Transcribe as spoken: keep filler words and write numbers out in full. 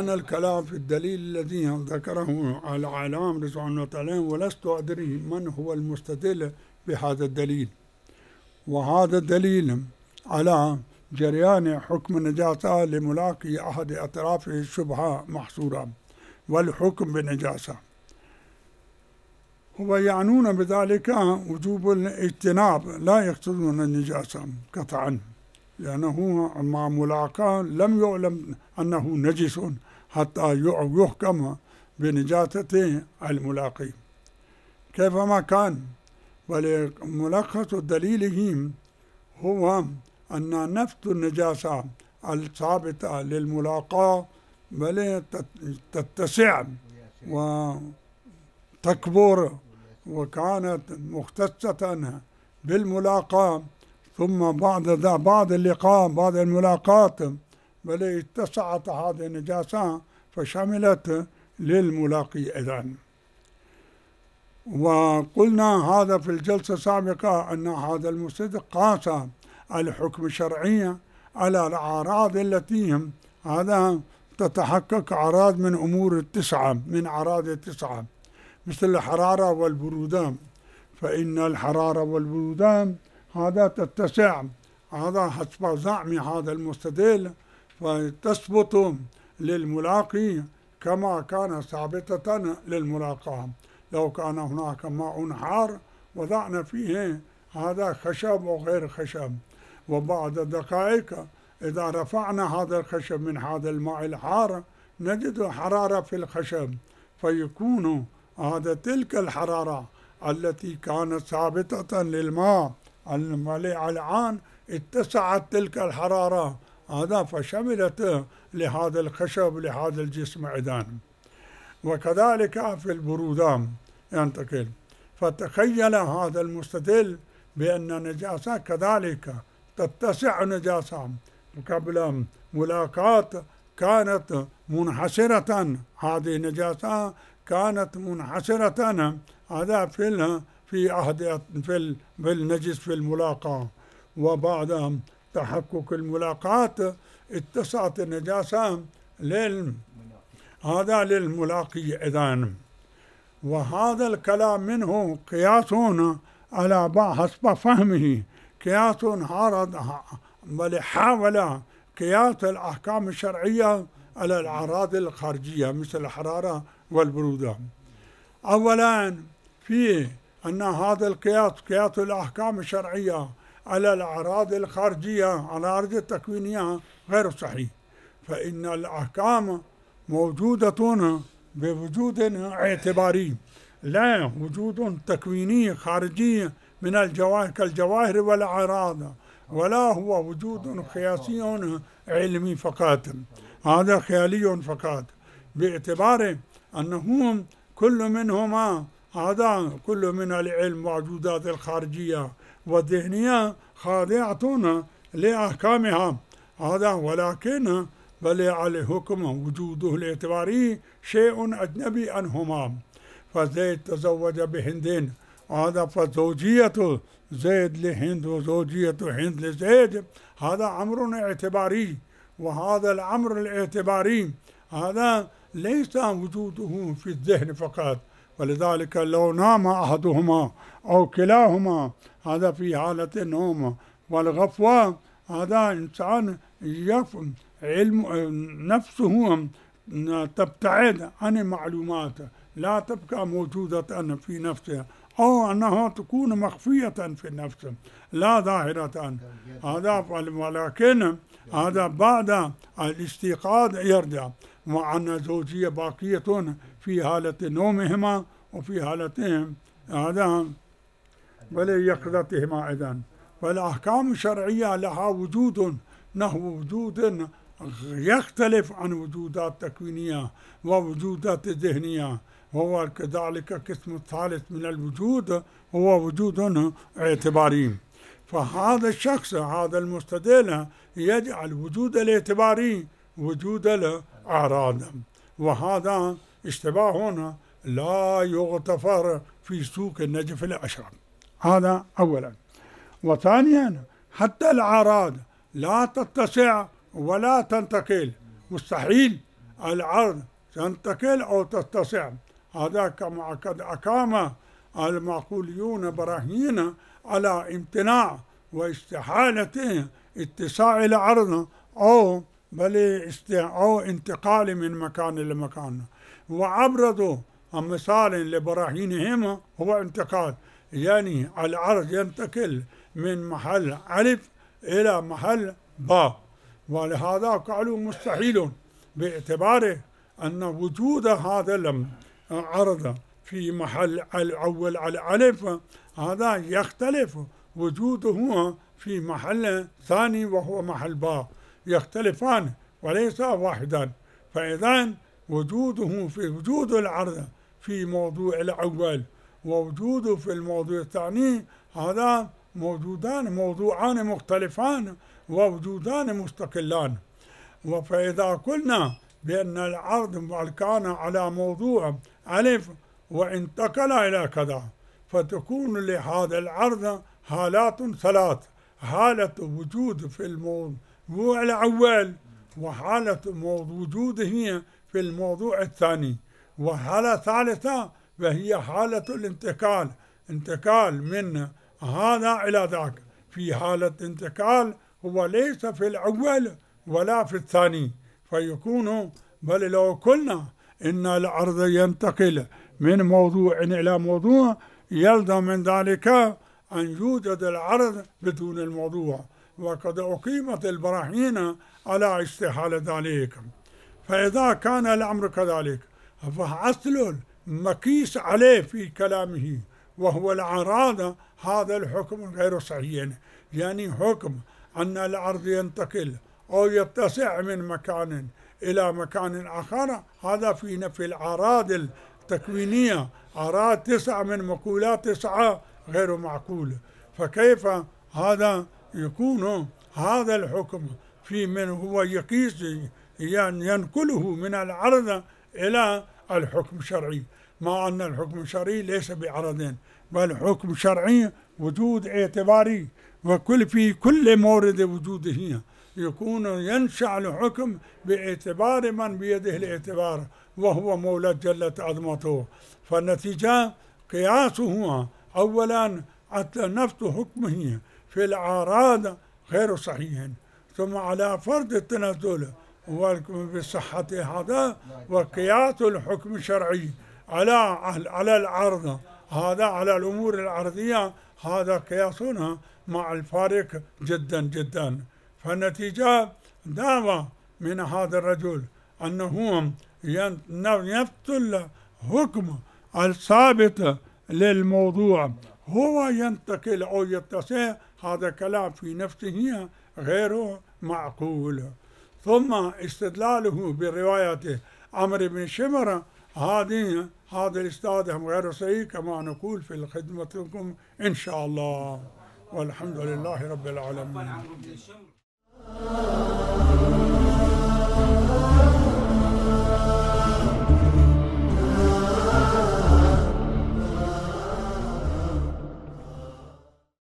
كان الكلام في الدليل الذي ذكره العلامة رضوان الله تعالى، ولست أدري من هو المستدل بهذا الدليل. وهذا الدليل على جريان حكم النجاسة لملاقي أحد أطراف الشبهة محصورة والحكم بالنجاسة، هو يعنون بذلك وجوب الاجتناب، لا يقصدون النجاسة قطعا، لأنه مع ملاقاة لم يعلم أنه نجس حتى يحكم بنجاسة الملاقي كيفما كان. ولملخص دليلهم هو أن نفس النجاسة الثابتة للملاقاة بل تتسع وتكبر، وكانت مختصة بالملاقاة، ثم بعد ذا بعد اللقاء بعد الملاقاة بل اتسعت هذه النجاسة فشملت للملاقي إذن. وقلنا هذا في الجلسة السابقة أن هذا المستدل قاس الحكم الشرعي على الأعراض التي هذا تتحقق أعراض من أمور التسعة من أعراض التسعة مثل الحرارة والبرودة، فإن الحرارة والبرودة هذا تتسع، هذا حسب زعم هذا المستدل، فتثبت للملاقي كما كان ثابتة للملاقاة. لو كان هناك ماء حار وضعنا فيه هذا خشب وغير خشب، وبعد دقائق إذا رفعنا هذا الخشب من هذا الماء الحار نجد حرارة في الخشب، فيكون هذا تلك الحرارة التي كانت ثابتة للماء المالئ الآن اتسعت تلك الحرارة هذا فشملت لهذا الخشب لهذا الجسم إذن. وكذلك في البرودة ينتقل، فتخيل هذا المستدل بأن النجاسة كذلك تتسع نجاسة قبل ملاقاة كانت منحسرة، هذه النجاسة كانت منحسرة هذا في في عهد في النجس في الملاقاة، وبعد تحقق الملاقاة اتسعت النجاسة لل هذا للملاقي إذن. وهذا الكلام منه قياس على حسب فهمه، قياس عارض بل حاول قياس الأحكام الشرعية على الأعراض الخارجية مثل الحرارة والبرودة. أولا في أن هذا القياس قياس الأحكام الشرعية على الأعراض الخارجية على الأعراض التكوينية غير صحيح، فإن الأحكام موجودة بوجود اعتباري لا وجود تكويني خارجي من الجواهر كالجواهر والأعراض، ولا هو وجود قياسي علمي فقط، هذا خيالي فقط، باعتبار أنهم كل منهما هذا كل من العلم موجودات الخارجية والذهنية خاضعة لأحكامها هذا، ولكن بل على حكم وجوده الاعتباري شيء أجنبي عنهما. فزيد تزوج بهند هذا فزوجية زيد لهند وزوجية هند لزيد هذا أمر اعتباري، وهذا الأمر الاعتباري هذا ليس وجوده في الذهن فقط، ولذلك لو نام أحدهما أو كلاهما هذا في حالة النوم والغفوة هذا إنسان يفهم علم نفسه تبتعد عن المعلومات لا تبقى موجودة في نفسه، أو أنها تكون مخفية في النفس لا ظاهرة هذا، ولكن هذا بعد الاستيقاظ يرجع، مع أن الزوجية باقية في حالة نومهما وفي حالتهم هذا بل يقظتهما إذن. فالأحكام الشرعية لها وجود نحو وجود يختلف عن وجودات تكوينية ووجودات ذهنية، هو كذلك القسم الثالث من الوجود هو وجود اعتباري. فهذا الشخص هذا المستدل يجعل وجود الاعتباري وجود الأعراض، وهذا اشتباه لا يغتفر في سوق النجف الأشرف، هذا أولا. وثانيا حتى الأعراض لا تتسع ولا تنتقل، مستحيل العرض تنتقل أو تتسع. هذا كما قد أقام المعقوليون براهين على امتناع واستحالة اتساع العرض أو بل أو انتقال من مكان لمكان. وأبرزوا مثال لبراهينهم هو انتقال، يعني العرض ينتقل من محل ألف إلى محل باء، ولهذا قالوا مستحيل باعتبار أن وجود هذا العرض في محل الأول على ألف هذا يختلف وجوده في محل ثاني وهو محل باء، يختلفان وليس واحدا. فإذا وجوده في وجود العرض في موضوع الأول ووجوده في الموضوع الثاني هذا موجودان موضوعان مختلفان ووجودان مستقلان. فإذا قلنا بأن العرض كان على موضوع ألف وانتقل إلى كذا، فتكون لهذا العرض حالات ثلاث: حالة وجود في الموضوع الأول، وحالة وجوده في الموضوع الثاني، وحالة ثالثة وهي حالة الانتقال، انتقال من هذا إلى ذاك. في حالة انتقال هو ليس في الأول ولا في الثاني، فيكون بل لو قلنا إن العرض ينتقل من موضوع إلى موضوع يلزم من ذلك أن يوجد العرض بدون الموضوع، وقد أقيمت البراهين على استحالة ذلك. فإذا كان الأمر كذلك فأصل المقيس عليه في كلامه وهو العراض هذا الحكم غير صحيح، يعني حكم أن العرض ينتقل أو يتسع من مكان إلى مكان آخر هذا في نفي الأعراض التكوينية، أعراض تسعة من مقولات تسعة غير معقول. فكيف هذا يكون هذا الحكم في من هو يقيس يعني ينقله من العرض إلى الحكم الشرعي، مع أن الحكم الشرعي ليس بعرض بل حكم شرعي وجود اعتباري، وكل في كل مورد وجوده يكون ينشأ الحكم باعتبار من بيده الاعتبار وهو مولى جلت عظمته. فالنتيجة قياسه أولا نفس حكمه في الأعراض غير صحيح، ثم على فرض التنزل وبصحة هذا وقياس الحكم الشرعي على على العرض هذا على الأمور العرضية هذا قياسنا مع الفارق جدا جدا. فالنتيجة دعوة من هذا الرجل أنه ينفذ الحكم الثابت للموضوع هو ينتقل أو يتسع، هذا كلام في نفسه غير معقول. ثم استدلاله برواية عمرو بن شمر هذه هذا الاستاذ غير صحيح كما نقول في خدمتكم إن شاء الله، والحمد لله رب العالمين.